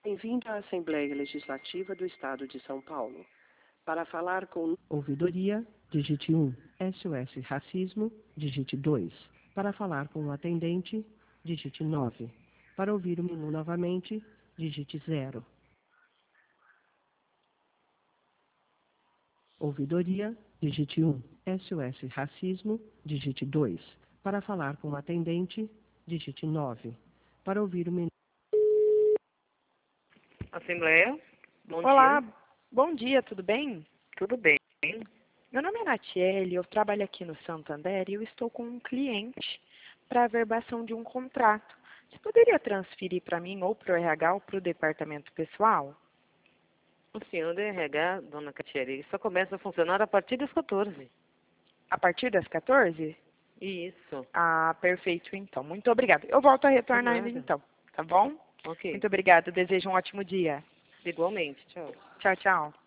Bem-vindo à Assembleia Legislativa do Estado de São Paulo. Para falar com Ouvidoria, digite 1. SOS Racismo, digite 2. Para falar com o atendente, digite 9. Para ouvir o menu novamente, digite 0. Ouvidoria, digite 1. SOS Racismo, digite 2. Para falar com o atendente, digite 9. Para ouvir o menu... Assembleia, bom Olá, dia. bom dia, tudo bem? Tudo bem? Meu nome é Natiele, eu trabalho aqui no Santander e eu estou com um cliente para averbação de um contrato. Você poderia transferir para mim ou para o RH ou para o departamento pessoal? O senhor do RH, dona Catiele, só começa a funcionar a partir das 14. A partir das 14? Isso. Ah, perfeito então. Muito obrigada. Eu volto a retornar Nada. então, tá bom? Ok. Muito obrigada, desejo um ótimo dia. Igualmente, tchau. Tchau, tchau.